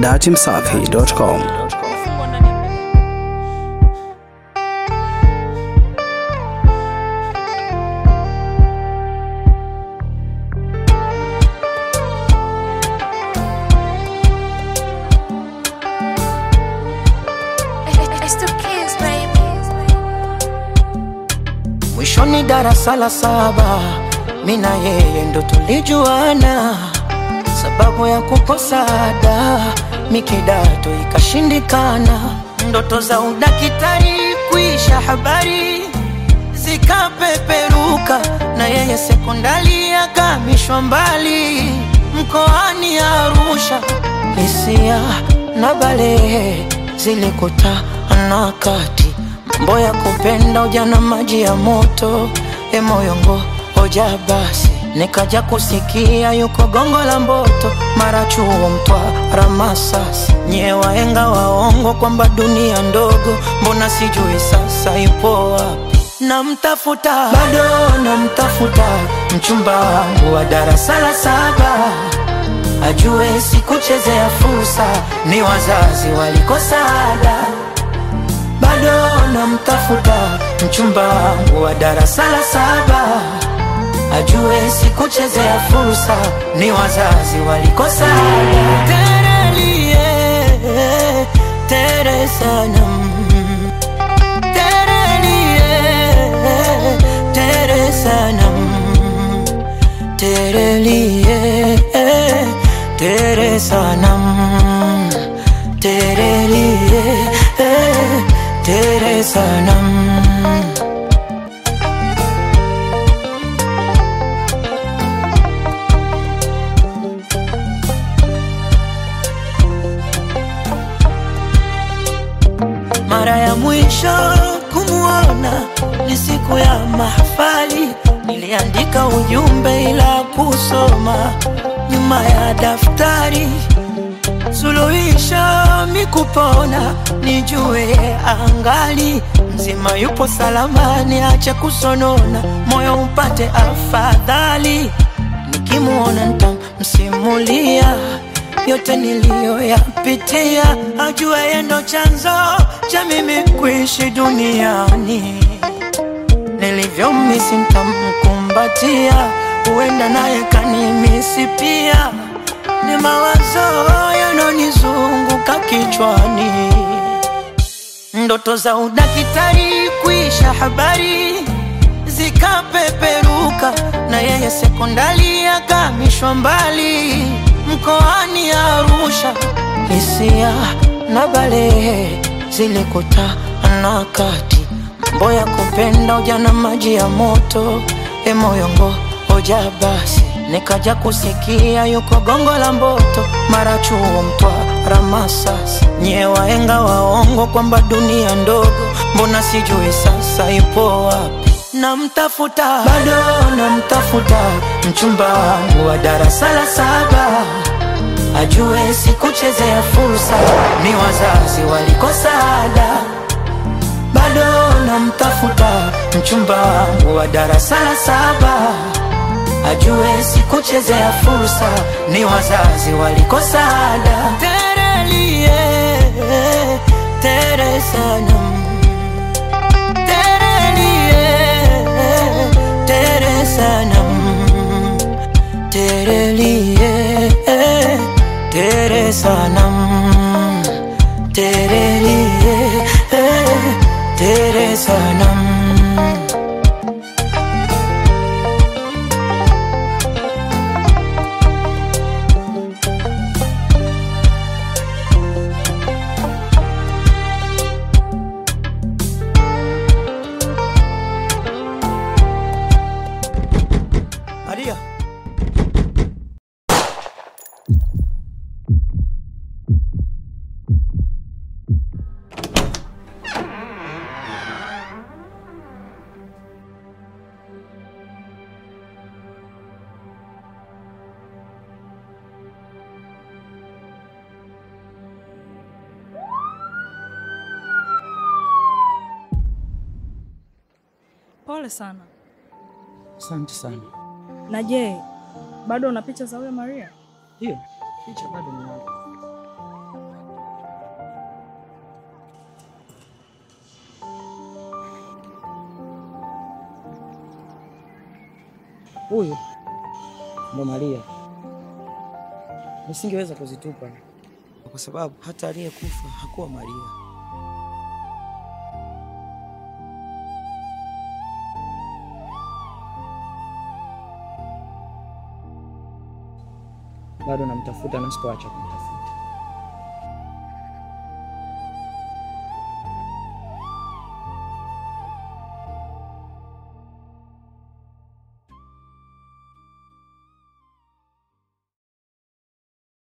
dachimsafi.com. Mwishoni darasa la 7 mina yeye ndo tulijuana, sababu ya kukosa ada mikidato ikashindikana. Ndoto za udakitari kuisha, habari zikapeperuka, na yeye sekondari akamishwa mbali mkoani Arusha. Hisia na balehe zilikutana kati, mambo ya kupenda ujana maji ya moto, moyongo hoja basi. Nikaja kusikia yuko Gongo la Mboto, mara Chuo Mtwara Masasi. Nye waenga waongo kwamba dunia ndogo, mbona sijui sasa ipo wapi? Namtafuta, bado namtafuta, mchumba wangu wa darasa la 7, ajue sikuchezea fursa, ni wazazi walikosa ada. Bado namtafuta, mchumba wangu wa darasa la 7, ajue sikuchezea fursa, ni wazazi walikosa ada. Terelie, tere sanam, terelie, tere sanam, terelie, tere sanam, terelie, tere sanam. Mara ya mwisho kumuona ni siku ya mahafali, niliandika ujumbe ila kusoma nyuma ya daftari. Suluhisho mikupona, nijue angali mzima yupo salama, niache kusonona, moyo upate afadhali. Nikimuona nitamsimulia yote niliyoyapitia, ajue yeye ndo chanzo cha mimi kuishi duniani. Nilivyomisi nitamkumbatia, huenda naye kanimisi pia. Ni mawazo yanonizunguka kichwani, ndoto za udakitari kuisha, habari zikapeperuka, na yeye sekondari akamishwa mbali mkoani Arusha. Hisia na balehe zilikutana kati, mambo ya kupenda ujana maji ya moto, moyongo hoja basi. Nikaja kusikia yuko Gongo la Mboto, mara Chuo Mtwara Masasi. Nye waenga waongo kwamba dunia ndogo, mbona sijui sasa ipo wapi? Namtafuta, bado namtafuta, mchumba wangu wa darasa la 7, ajue sikuchezea fursa, ni wazazi walikosa ada. Bado namtafuta, mchumba wangu wa darasa la 7, ajue sikuchezea fursa, ni wazazi walikosa ada. Terelie, tere sanam, terelie, tere sanam, terelie, tere sanam, terelie, tere sanam. Maria. Pole sana. Asante sana. Na je, bado una picha za huyo Maria? Hiyo picha bado ninayo. Huyu ndo Maria. Nisingeweza kuzitupa kwa sababu hata aliyekufa hakuwa Maria. Bado namtafuta na sitoacha kumtafuta.